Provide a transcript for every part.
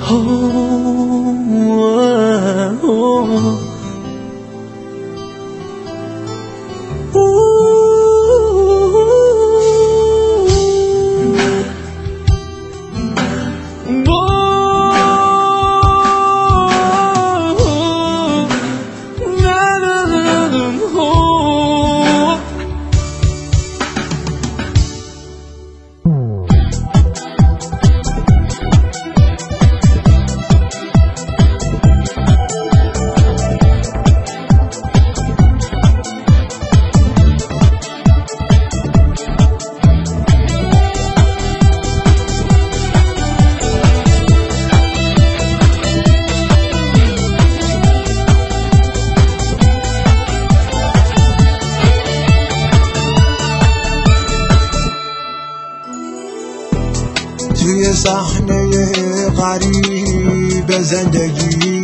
توی صحنه غریب زندگی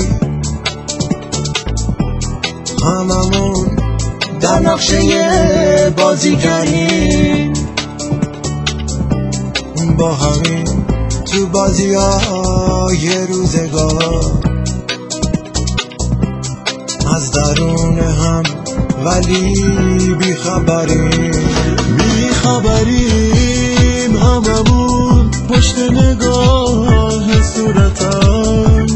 هممون در نقشه بازیگریم، با همین تو بازی‌های روزگار از درون هم ولی بیخبریم هممون پشت نگاه صورتم،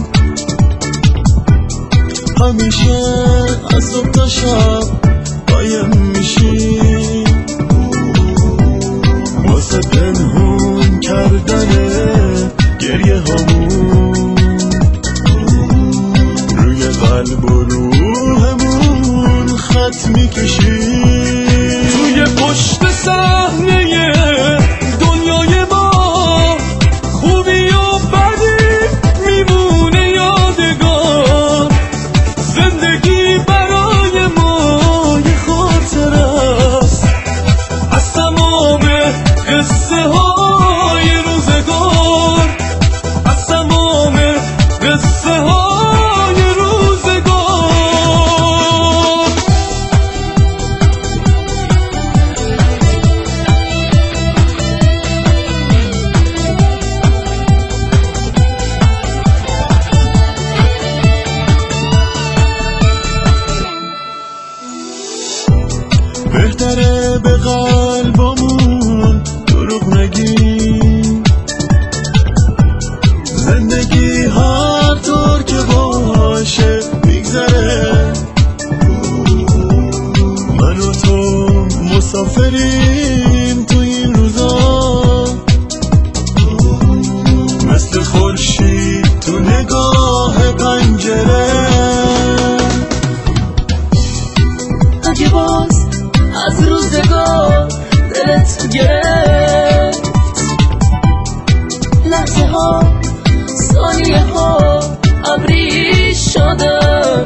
همیشه از صبح تا شب قایم میشیم واسه پنهون کردن گریه هامون روی قلب و روحمون خط میکشیم توی پشت صحنه دنیای ما. خوبی و بدی میمونه یادگار، زندگی برای ما یه خاطر است از تمام قصه های روزگار، از تمام قصه های روزگار. بهتره به قلبمون دروغ نگیم، زندگی هر طور که باشه میگذره، من و تو مسافریم تو این روزا مثل خورشید تو نگاه پنجره. اگه باز از روزگار دلت گرفت، لحظه ها ثانیه ها ابری شده،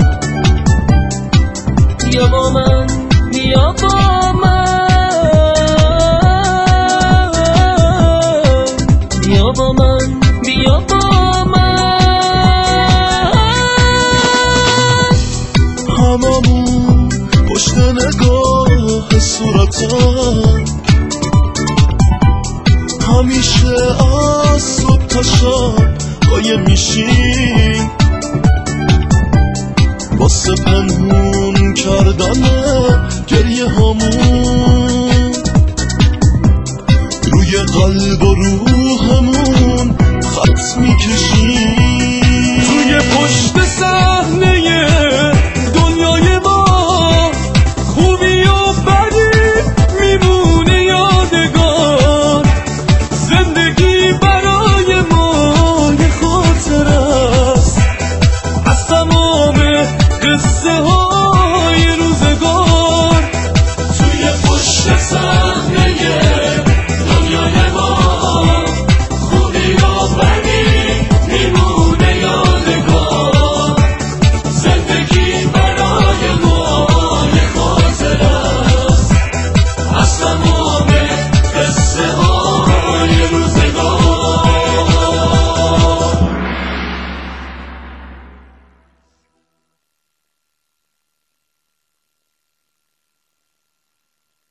بیا با من بیا با من، بیا با من بیا با من. هممون پشت نگاه صورتم، همیشه از صبح تا شب قایم میشیم واسه پنهون کردن گریه هامون روی قلب و روحمون خط میکشیم